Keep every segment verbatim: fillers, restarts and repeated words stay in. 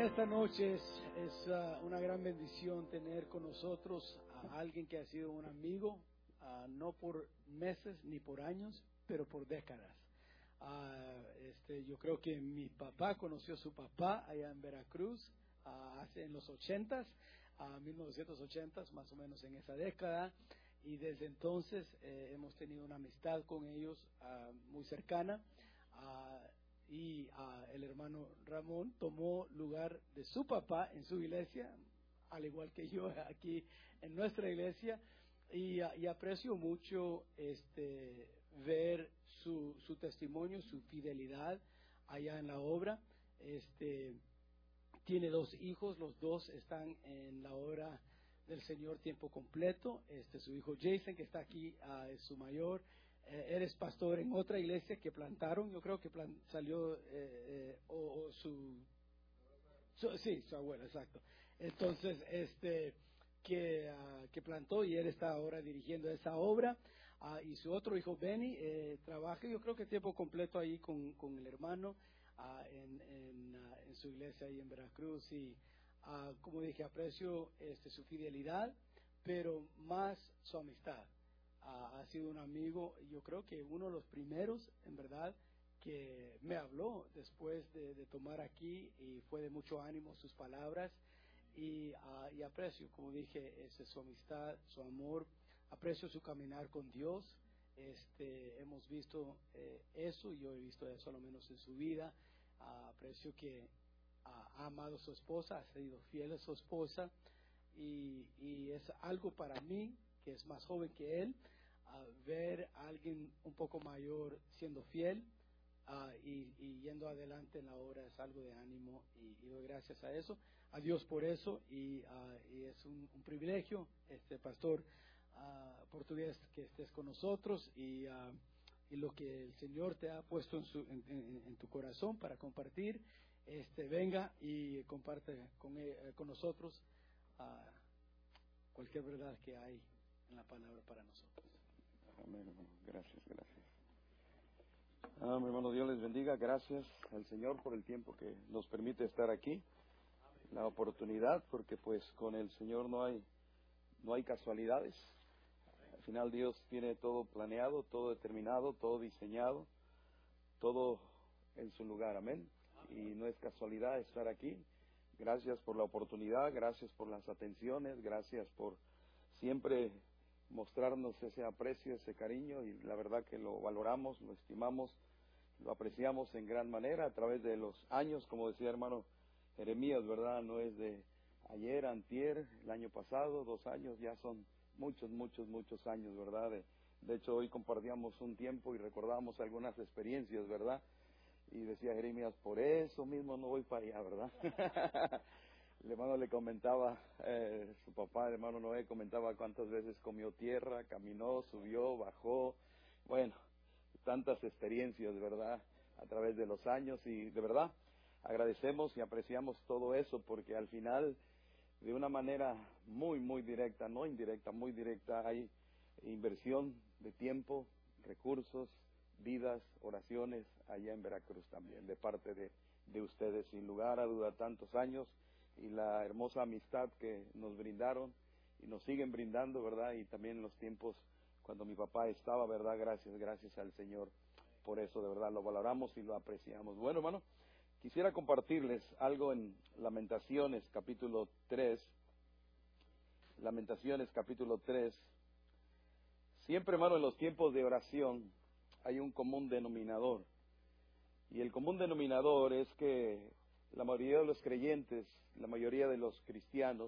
esta noche es, es uh, una gran bendición tener con nosotros a alguien que ha sido un amigo, uh, no por meses ni por años, pero por décadas. Uh, este, yo creo que mi papá conoció a su papá allá en Veracruz uh, hace, en los ochentas, uh, mil novecientos ochentas, más o menos en esa década, y desde entonces eh, hemos tenido una amistad con ellos uh, muy cercana. Uh, y uh, el hermano Ramón tomó lugar de su papá en su iglesia, al igual que yo aquí en nuestra iglesia, y, uh, y aprecio mucho este ver su, su testimonio, su fidelidad allá en la obra. Este tiene dos hijos, los dos están en la obra del Señor tiempo completo. Este su hijo Jason, que está aquí, uh, es su mayor. Eh, eres pastor en otra iglesia que plantaron, yo creo que plan, salió, eh, eh, o, o su, su, sí, su abuela, exacto. Entonces, este, que, uh, que plantó y él está ahora dirigiendo esa obra, uh, y su otro hijo Benny eh, trabaja, yo creo que tiempo completo ahí con, con el hermano uh, en, en, uh, en su iglesia ahí en Veracruz, y uh, como dije, aprecio este, su fidelidad, pero más su amistad. Uh, ha sido un amigo, yo creo que uno de los primeros, en verdad, que me habló después de, de tomar aquí, y fue de mucho ánimo sus palabras, y, uh, y aprecio, como dije, ese, su amistad, su amor, aprecio su caminar con Dios. Este, hemos visto eh, eso, yo he visto eso a lo menos en su vida. Uh, aprecio que uh, ha amado a su esposa, ha sido fiel a su esposa, y, y es algo para mí, que es más joven que él, uh, ver a alguien un poco mayor siendo fiel uh, y, y yendo adelante en la obra es algo de ánimo, y, y doy gracias a eso, a Dios por eso, y, uh, y es un, un privilegio, este pastor uh, portugués, que estés con nosotros, y, uh, y lo que el Señor te ha puesto en, su, en, en, en tu corazón para compartir, este venga y comparte con, eh, con nosotros uh, cualquier verdad que hay en la palabra para nosotros. Amén, hermano. Gracias, gracias. Ah, mi hermano, Dios les bendiga. Gracias al Señor por el tiempo que nos permite estar aquí, la oportunidad, porque pues con el Señor no hay no hay casualidades. Al final Dios tiene todo planeado, todo determinado, todo diseñado, todo en su lugar. Amén. Y no es casualidad estar aquí. Gracias por la oportunidad, gracias por las atenciones, gracias por siempre mostrarnos ese aprecio, ese cariño, y la verdad que lo valoramos, lo estimamos, lo apreciamos en gran manera a través de los años, como decía hermano Jeremías, ¿verdad? No es de ayer, antier, el año pasado, dos años, ya son muchos, muchos, muchos años, ¿verdad? De, de hecho, hoy compartíamos un tiempo y recordamos algunas experiencias, ¿verdad? Y decía Jeremías, por eso mismo no voy para allá, ¿verdad? El hermano le comentaba, eh, su papá, el hermano Noé, comentaba cuántas veces comió tierra, caminó, subió, bajó. Bueno, tantas experiencias, ¿verdad? A través de los años, y de verdad agradecemos y apreciamos todo eso, porque al final, de una manera muy, muy directa, no indirecta, muy directa, hay inversión de tiempo, recursos, vidas, oraciones allá en Veracruz también, de parte de, de ustedes, sin lugar a duda, tantos años, y la hermosa amistad que nos brindaron y nos siguen brindando, ¿verdad? Y también los tiempos cuando mi papá estaba, ¿verdad? Gracias, gracias al Señor por eso, de verdad, lo valoramos y lo apreciamos. Bueno, hermano, quisiera compartirles algo en Lamentaciones, capítulo tres. Lamentaciones, capítulo tres. Siempre, hermano, en los tiempos de oración hay un común denominador. Y el común denominador es que la mayoría de los creyentes, la mayoría de los cristianos,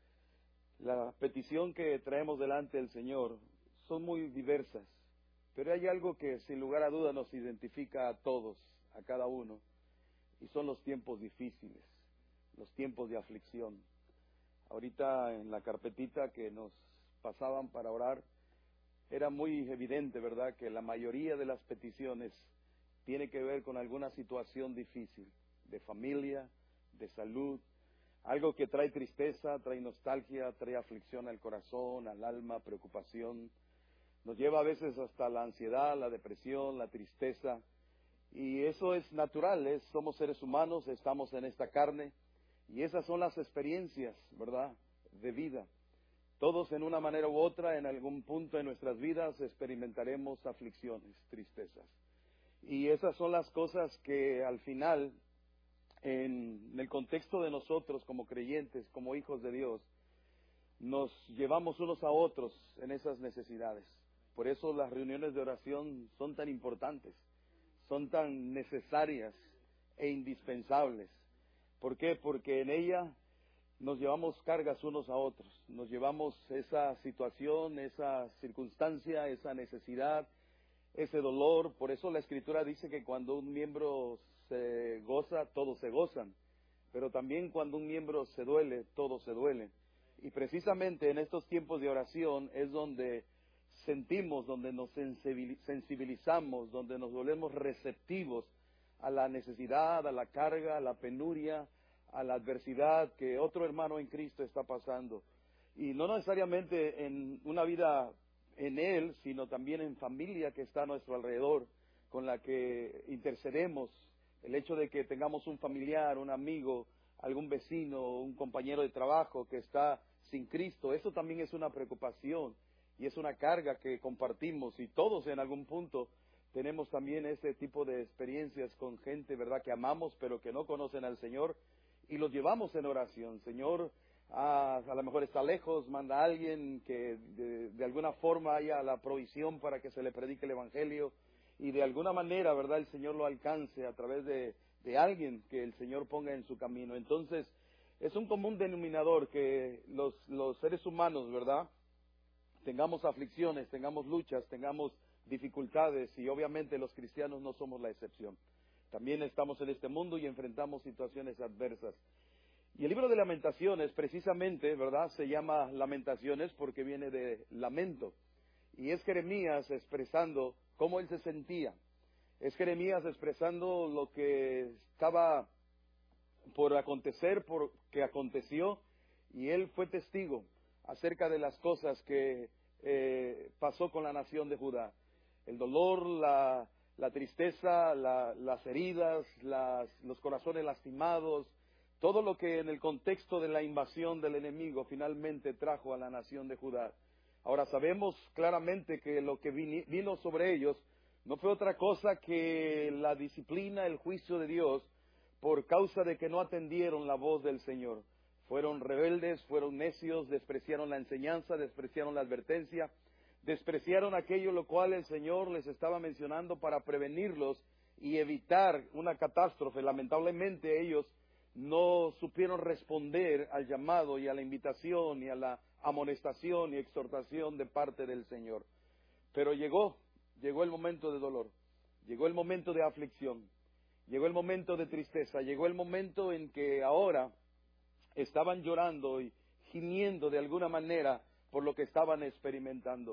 la petición que traemos delante del Señor son muy diversas. Pero hay algo que sin lugar a duda nos identifica a todos, a cada uno, y son los tiempos difíciles, los tiempos de aflicción. Ahorita en la carpetita que nos pasaban para orar, era muy evidente, ¿verdad?, que la mayoría de las peticiones tiene que ver con alguna situación difícil, de familia, de salud, algo que trae tristeza, trae nostalgia, trae aflicción al corazón, al alma, preocupación. Nos lleva a veces hasta la ansiedad, la depresión, la tristeza. Y eso es natural, es, somos seres humanos, estamos en esta carne, Y esas son las experiencias, ¿verdad?, de vida. Todos en una manera u otra, en algún punto de nuestras vidas, experimentaremos aflicciones, tristezas. Y esas son las cosas que al final, en el contexto de nosotros como creyentes, como hijos de Dios, nos llevamos unos a otros en esas necesidades. Por eso las reuniones de oración son tan importantes, son tan necesarias e indispensables. ¿Por qué? Porque en ella nos llevamos cargas unos a otros, nos llevamos esa situación, esa circunstancia, esa necesidad, ese dolor. Por eso la Escritura dice que cuando un miembro se goza, todos se gozan, pero también cuando un miembro se duele, todos se duelen. Y precisamente en estos tiempos de oración es donde sentimos, donde nos sensibilizamos, donde nos volvemos receptivos a la necesidad, a la carga, a la penuria, a la adversidad que otro hermano en Cristo está pasando. Y no necesariamente en una vida en Él, sino también en familia que está a nuestro alrededor, con la que intercedemos. El hecho de que tengamos un familiar, un amigo, algún vecino, un compañero de trabajo que está sin Cristo, eso también es una preocupación y es una carga que compartimos, y todos en algún punto tenemos también ese tipo de experiencias con gente, ¿verdad?, que amamos pero que no conocen al Señor, y los llevamos en oración. Señor, ah, a lo mejor está lejos, manda a alguien que de, de alguna forma haya la provisión para que se le predique el Evangelio, y de alguna manera, ¿verdad?, el Señor lo alcance a través de, de alguien que el Señor ponga en su camino. Entonces, es un común denominador que los, los seres humanos, ¿verdad?, tengamos aflicciones, tengamos luchas, tengamos dificultades, y obviamente los cristianos no somos la excepción. También estamos en este mundo y enfrentamos situaciones adversas. Y el libro de Lamentaciones, precisamente, ¿verdad?, se llama Lamentaciones porque viene de lamento. Y es Jeremías expresando cómo él se sentía. Es Jeremías expresando lo que estaba por acontecer, por que aconteció, y él fue testigo acerca de las cosas que eh, pasó con la nación de Judá. El dolor, la, la tristeza, la, las heridas, las, los corazones lastimados, todo lo que en el contexto de la invasión del enemigo finalmente trajo a la nación de Judá. Ahora sabemos claramente que lo que vino sobre ellos no fue otra cosa que la disciplina, el juicio de Dios, por causa de que no atendieron la voz del Señor. Fueron rebeldes, fueron necios, despreciaron la enseñanza, despreciaron la advertencia, despreciaron aquello lo cual el Señor les estaba mencionando para prevenirlos y evitar una catástrofe. Lamentablemente ellos no supieron responder al llamado y a la invitación y a la amonestación y exhortación de parte del Señor. Pero llegó, llegó el momento de dolor, llegó el momento de aflicción, llegó el momento de tristeza, llegó el momento en que ahora estaban llorando y gimiendo de alguna manera por lo que estaban experimentando.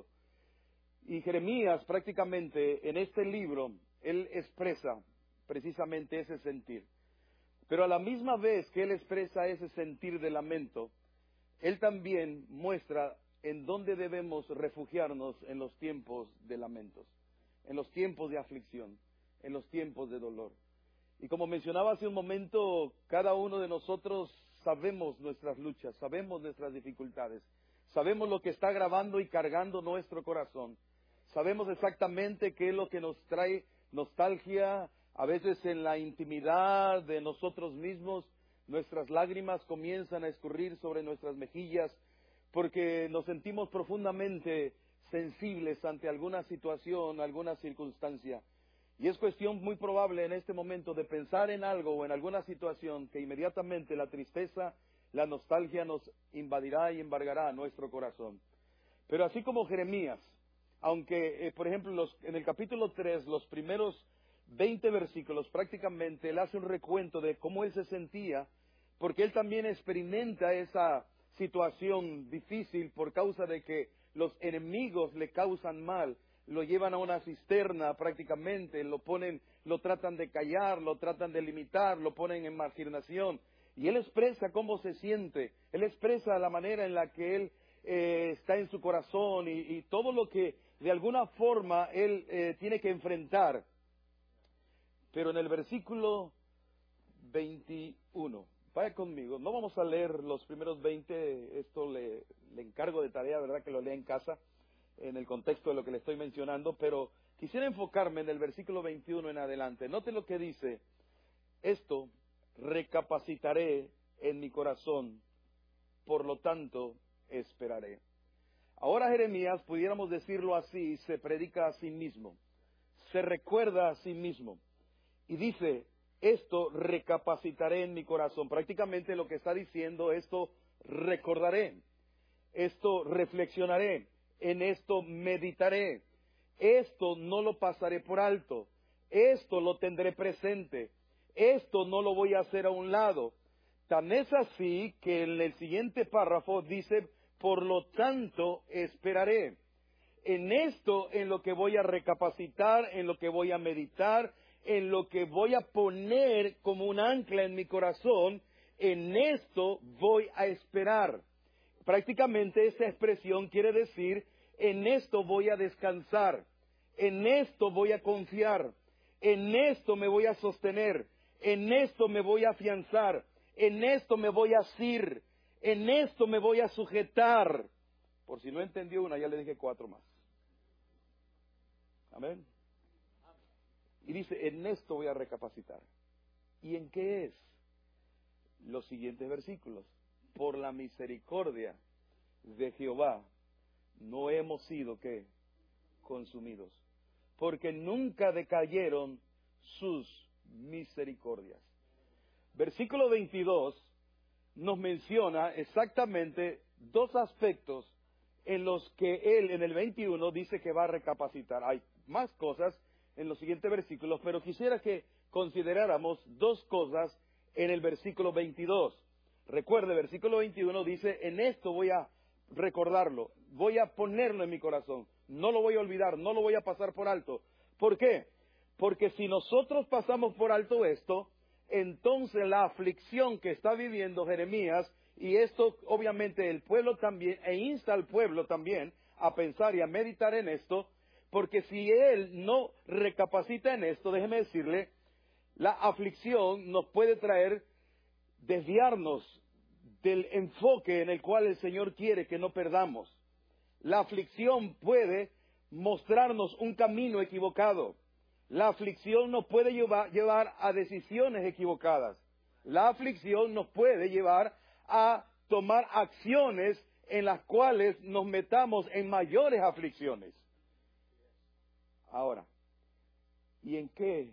Y Jeremías prácticamente en este libro, él expresa precisamente ese sentir. Pero a la misma vez que él expresa ese sentir de lamento, él también muestra en dónde debemos refugiarnos en los tiempos de lamentos, en los tiempos de aflicción, en los tiempos de dolor. Y como mencionaba hace un momento, cada uno de nosotros sabemos nuestras luchas, sabemos nuestras dificultades, sabemos lo que está agravando y cargando nuestro corazón, sabemos exactamente qué es lo que nos trae nostalgia. A veces en la intimidad de nosotros mismos, nuestras lágrimas comienzan a escurrir sobre nuestras mejillas porque nos sentimos profundamente sensibles ante alguna situación, alguna circunstancia. Y es cuestión muy probable en este momento de pensar en algo o en alguna situación que inmediatamente la tristeza, la nostalgia nos invadirá y embargará nuestro corazón. Pero así como Jeremías, aunque, eh, por ejemplo, los, en el capítulo tres, los primeros veinte versículos, prácticamente él hace un recuento de cómo él se sentía, porque él también experimenta esa situación difícil por causa de que los enemigos le causan mal, lo llevan a una cisterna prácticamente, lo ponen, lo tratan de callar, lo tratan de limitar, lo ponen en marginación, y él expresa cómo se siente, él expresa la manera en la que él eh, está en su corazón y, y todo lo que de alguna forma él eh, tiene que enfrentar. Pero en el versículo veintiuno, vaya conmigo. No vamos a leer los primeros veinte, esto le, le encargo de tarea, ¿verdad? Que lo lea en casa, en el contexto de lo que le estoy mencionando, pero quisiera enfocarme en el versículo veintiuno en adelante. Note lo que dice: esto recapacitaré en mi corazón, por lo tanto esperaré. Ahora Jeremías, pudiéramos decirlo así, se predica a sí mismo, se recuerda a sí mismo y dice: esto recapacitaré en mi corazón. Prácticamente lo que está diciendo: esto recordaré, esto reflexionaré, en esto meditaré, esto no lo pasaré por alto, esto lo tendré presente, esto no lo voy a hacer a un lado. Tan es así que en el siguiente párrafo dice: por lo tanto esperaré. En esto, en lo que voy a recapacitar, en lo que voy a meditar, en lo que voy a poner como un ancla en mi corazón, en esto voy a esperar. Prácticamente esa expresión quiere decir: en esto voy a descansar, en esto voy a confiar, en esto me voy a sostener, en esto me voy a afianzar, en esto me voy a asir, en esto me voy a sujetar. Por si no entendió una, ya le dije cuatro más. Amén. Y dice: en esto voy a recapacitar. ¿Y en qué es? Los siguientes versículos: por la misericordia de Jehová no hemos sido, ¿qué? Consumidos, porque nunca decayeron sus misericordias. Versículo veintidós nos menciona exactamente dos aspectos en los que él, en el veintiuno, dice que va a recapacitar. Hay más cosas en los siguientes versículos, pero quisiera que consideráramos dos cosas en el versículo veintidós. Recuerde, versículo veintiuno dice: en esto voy a recordarlo, voy a ponerlo en mi corazón, no lo voy a olvidar, no lo voy a pasar por alto. ¿Por qué? Porque si nosotros pasamos por alto esto, entonces la aflicción que está viviendo Jeremías, y esto obviamente el pueblo también, e insta al pueblo también a pensar y a meditar en esto, porque si él no recapacita en esto, déjeme decirle, la aflicción nos puede traer desviarnos del enfoque en el cual el Señor quiere que no perdamos. La aflicción puede mostrarnos un camino equivocado. La aflicción nos puede llevar, llevar a decisiones equivocadas. La aflicción nos puede llevar a tomar acciones en las cuales nos metamos en mayores aflicciones. Ahora, ¿y en qué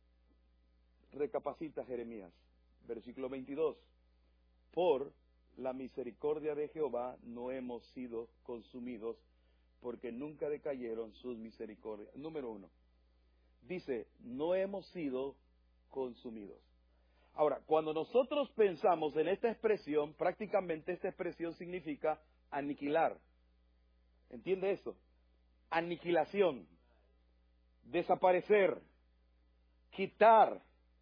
recapacita Jeremías? Versículo veintidós. Por la misericordia de Jehová no hemos sido consumidos, porque nunca decayeron sus misericordias. Número uno. Dice: no hemos sido consumidos. Ahora, cuando nosotros pensamos en esta expresión, prácticamente esta expresión significa aniquilar. ¿Entiende eso? Aniquilación, desaparecer, quitar,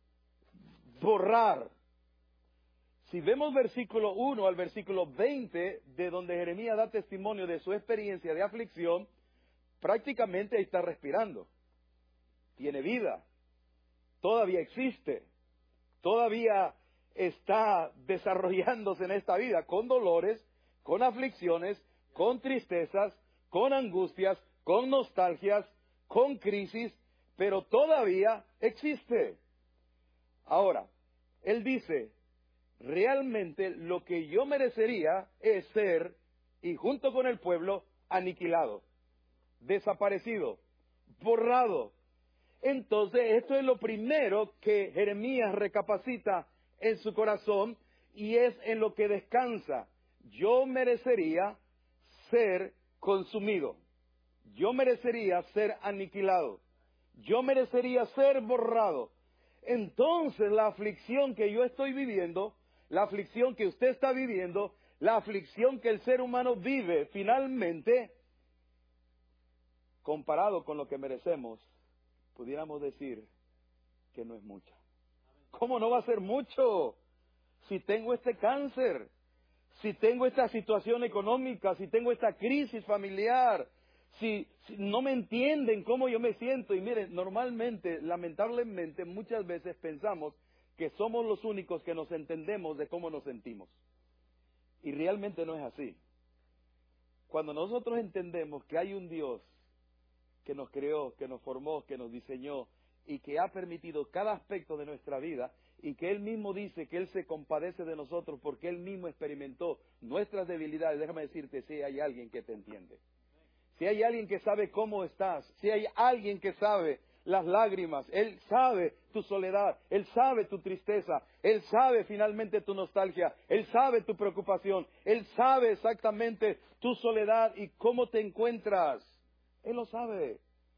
borrar. Si vemos versículo uno al versículo veinte, de donde Jeremías da testimonio de su experiencia de aflicción, prácticamente ahí está respirando. Tiene vida, todavía existe, todavía está desarrollándose en esta vida, con dolores, con aflicciones, con tristezas, con angustias, con nostalgias, con crisis, pero todavía existe. Ahora, él dice: realmente lo que yo merecería es ser, y junto con el pueblo, aniquilado, desaparecido, borrado. Entonces, esto es lo primero que Jeremías recapacita en su corazón, y es en lo que descansa. Yo merecería ser consumido. Yo merecería ser aniquilado. Yo merecería ser borrado. Entonces, la aflicción que yo estoy viviendo, la aflicción que usted está viviendo, la aflicción que el ser humano vive, finalmente, comparado con lo que merecemos, pudiéramos decir que no es mucho. ¿Cómo no va a ser mucho? Si tengo este cáncer, si tengo esta situación económica, si tengo esta crisis familiar, si, si no me entienden cómo yo me siento. Y miren, normalmente, lamentablemente, muchas veces pensamos que somos los únicos que nos entendemos de cómo nos sentimos. Y realmente no es así. Cuando nosotros entendemos que hay un Dios que nos creó, que nos formó, que nos diseñó y que ha permitido cada aspecto de nuestra vida, y que Él mismo dice que Él se compadece de nosotros porque Él mismo experimentó nuestras debilidades, déjame decirte, si hay alguien que te entiende. Si hay alguien que sabe cómo estás, si hay alguien que sabe las lágrimas, Él sabe tu soledad, Él sabe tu tristeza, Él sabe finalmente tu nostalgia, Él sabe tu preocupación, Él sabe exactamente tu soledad y cómo te encuentras. Él lo sabe.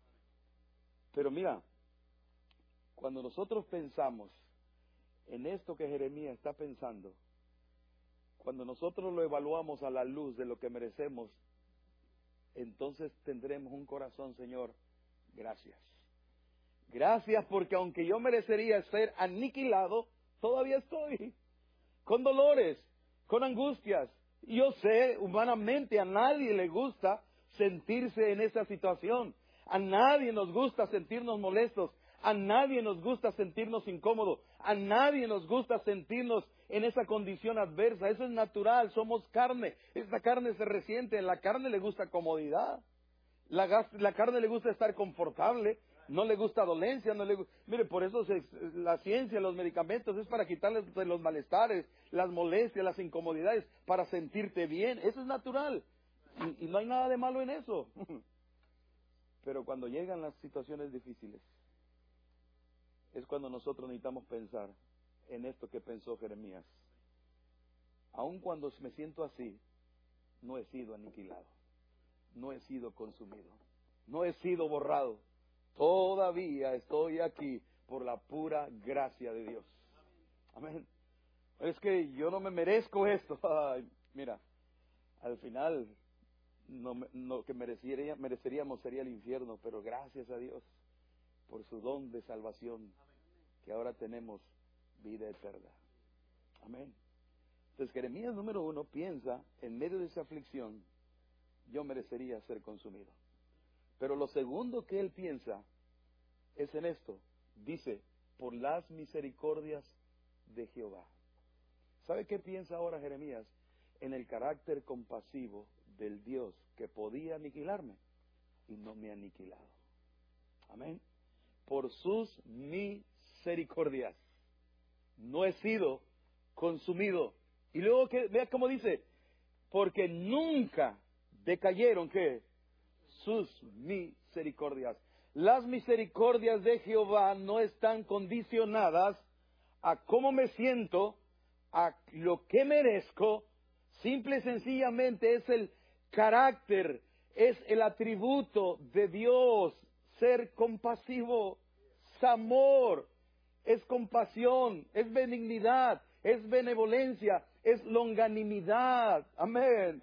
Pero mira, cuando nosotros pensamos en esto que Jeremías está pensando, cuando nosotros lo evaluamos a la luz de lo que merecemos, entonces tendremos un corazón, Señor, gracias. Gracias porque aunque yo merecería ser aniquilado, todavía estoy con dolores, con angustias. Y yo sé, humanamente a nadie le gusta sentirse en esa situación. A nadie nos gusta sentirnos molestos. A nadie nos gusta sentirnos incómodos. A nadie nos gusta sentirnos en esa condición adversa. Eso es natural, somos carne. Esta carne se resiente. La carne le gusta comodidad. La, gas, la carne le gusta estar confortable. No le gusta dolencia. No le, mire, por eso se, la ciencia, los medicamentos, es para quitarles de los malestares, las molestias, las incomodidades, para sentirte bien. Eso es natural. Y, y no hay nada de malo en eso. Pero cuando llegan las situaciones difíciles, es cuando nosotros necesitamos pensar en esto que pensó Jeremías. Aun cuando me siento así, no he sido aniquilado, no he sido consumido, no he sido borrado. Todavía estoy aquí por la pura gracia de Dios. Amén. Es que yo no me merezco esto. Ay, mira, al final no, no, que merecería, mereceríamos sería el infierno, pero gracias a Dios por su don de salvación, que ahora tenemos vida eterna. Amén. Entonces Jeremías número uno piensa, en medio de esa aflicción, yo merecería ser consumido. Pero lo segundo que él piensa es en esto. Dice, por las misericordias de Jehová. ¿Sabe qué piensa ahora Jeremías? En el carácter compasivo del Dios que podía aniquilarme y no me ha aniquilado. Amén. Por sus misericordias no he sido consumido. Y luego que vea cómo dice, porque nunca decayeron ¿qué? Sus misericordias. Las misericordias de Jehová no están condicionadas a cómo me siento, a lo que merezco. Simple y sencillamente es el carácter, es el atributo de Dios, ser compasivo, es amor, es compasión, es benignidad, es benevolencia, es longanimidad. Amén.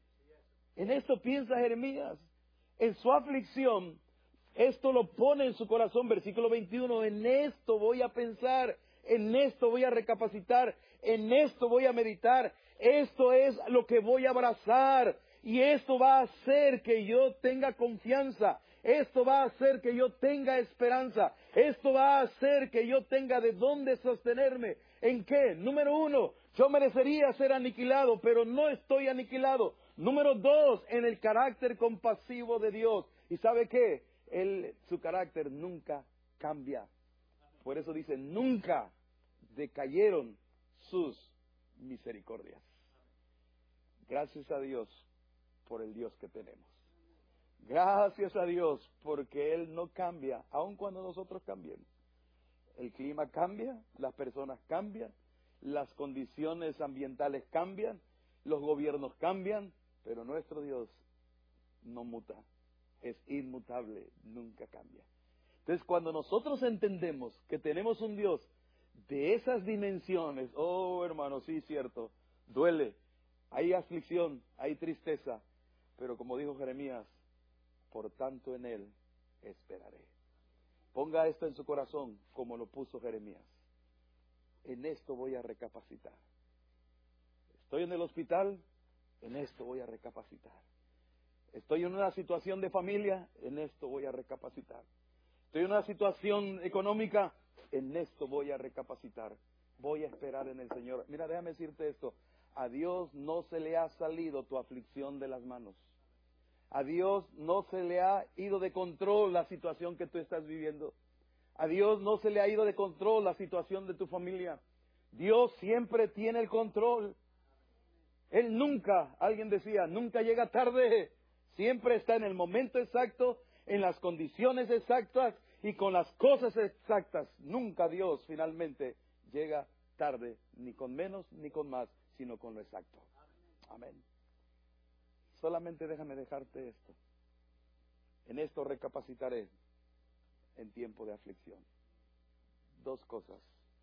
En esto piensa Jeremías. En su aflicción, esto lo pone en su corazón, versículo veintiuno, en esto voy a pensar, en esto voy a recapacitar, en esto voy a meditar, esto es lo que voy a abrazar, y esto va a hacer que yo tenga confianza, esto va a hacer que yo tenga esperanza, esto va a hacer que yo tenga de dónde sostenerme. ¿En qué? Número uno, yo merecería ser aniquilado, pero no estoy aniquilado. Número dos, en el carácter compasivo de Dios. ¿Y sabe qué? Él, su carácter nunca cambia. Por eso dice, nunca decayeron sus misericordias. Gracias a Dios por el Dios que tenemos. Gracias a Dios porque Él no cambia, aun cuando nosotros cambiemos. El clima cambia, las personas cambian, las condiciones ambientales cambian, los gobiernos cambian, pero nuestro Dios no muta, es inmutable, nunca cambia. Entonces, cuando nosotros entendemos que tenemos un Dios de esas dimensiones, oh hermano, sí, cierto, duele, hay aflicción, hay tristeza, pero como dijo Jeremías, por tanto en Él esperaré. Ponga esto en su corazón como lo puso Jeremías. En esto voy a recapacitar. Estoy en el hospital, en esto voy a recapacitar. Estoy en una situación de familia, en esto voy a recapacitar. Estoy en una situación económica, en esto voy a recapacitar, voy a esperar en el Señor. Mira, déjame decirte esto, a Dios no se le ha salido tu aflicción de las manos. A Dios no se le ha ido de control la situación que tú estás viviendo. A Dios no se le ha ido de control la situación de tu familia. Dios siempre tiene el control. Él nunca, alguien decía, nunca llega tarde. Siempre está en el momento exacto, en las condiciones exactas y con las cosas exactas. Nunca Dios finalmente llega tarde, ni con menos ni con más, sino con lo exacto. Amén. Solamente déjame dejarte esto. En esto recapacitaré en tiempo de aflicción. Dos cosas.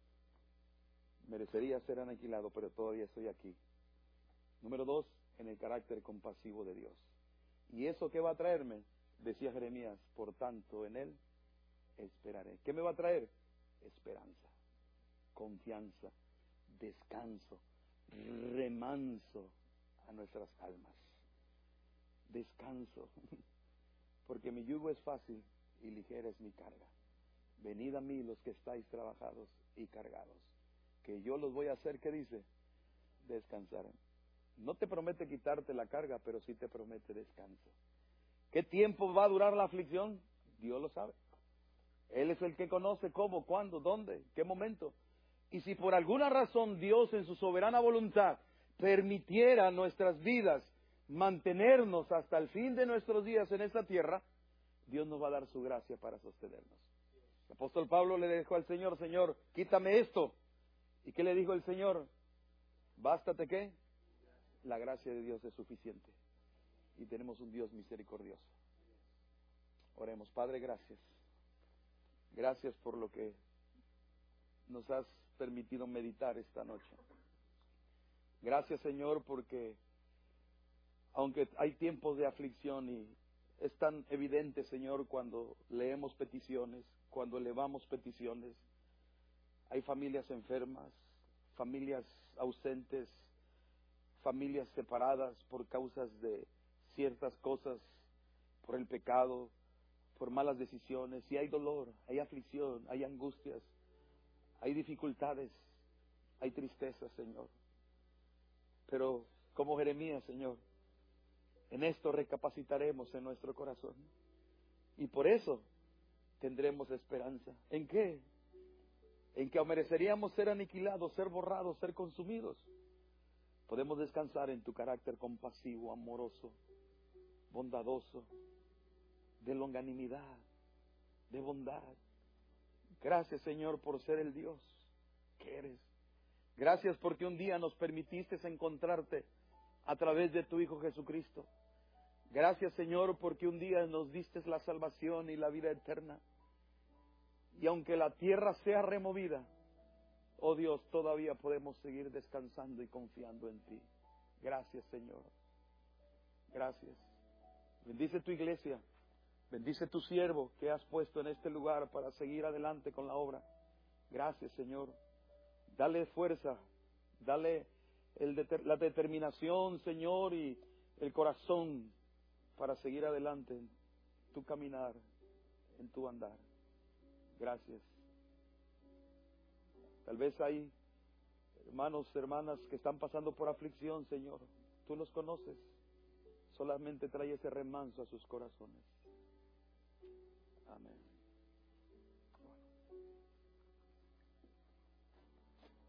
Merecería ser aniquilado, pero todavía estoy aquí. Número dos, en el carácter compasivo de Dios. ¿Y eso qué va a traerme? Decía Jeremías, por tanto en Él esperaré. ¿Qué me va a traer? Esperanza, confianza, descanso, remanso a nuestras almas. Descanso, porque mi yugo es fácil y ligera es mi carga. Venid a mí los que estáis trabajados y cargados, que yo los voy a hacer, ¿qué dice? Descansar. No te promete quitarte la carga, pero sí te promete descanso. ¿Qué tiempo va a durar la aflicción? Dios lo sabe. Él es el que conoce cómo, cuándo, dónde, qué momento. Y si por alguna razón Dios en su soberana voluntad permitiera nuestras vidas mantenernos hasta el fin de nuestros días en esta tierra, Dios nos va a dar su gracia para sostenernos. El apóstol Pablo le dijo al Señor, Señor, quítame esto. ¿Y qué le dijo el Señor? ¿Bástate qué? La gracia de Dios es suficiente. Y tenemos un Dios misericordioso. Oremos. Padre, gracias. Gracias por lo que nos has permitido meditar esta noche. Gracias, Señor, porque aunque hay tiempos de aflicción y es tan evidente, Señor, cuando leemos peticiones, cuando elevamos peticiones, hay familias enfermas, familias ausentes, familias separadas por causas de ciertas cosas, por el pecado, por malas decisiones, y hay dolor, hay aflicción, hay angustias, hay dificultades, hay tristeza, Señor. Pero como Jeremías, Señor, en esto recapacitaremos en nuestro corazón. Y por eso tendremos esperanza. ¿En qué? En que mereceríamos ser aniquilados, ser borrados, ser consumidos. Podemos descansar en tu carácter compasivo, amoroso, bondadoso, de longanimidad, de bondad. Gracias, Señor, por ser el Dios que eres. Gracias porque un día nos permitiste encontrarte a través de tu Hijo Jesucristo. Gracias, Señor, porque un día nos diste la salvación y la vida eterna. Y aunque la tierra sea removida, oh Dios, todavía podemos seguir descansando y confiando en ti. Gracias, Señor. Gracias. Bendice tu iglesia. Bendice tu siervo que has puesto en este lugar para seguir adelante con la obra. Gracias, Señor. Dale fuerza. Dale el deter- la determinación, Señor, y el corazón para seguir adelante en tu caminar, en tu andar. Gracias. Tal vez hay hermanos, hermanas que están pasando por aflicción, Señor. Tú los conoces. Solamente trae ese remanso a sus corazones. Amén.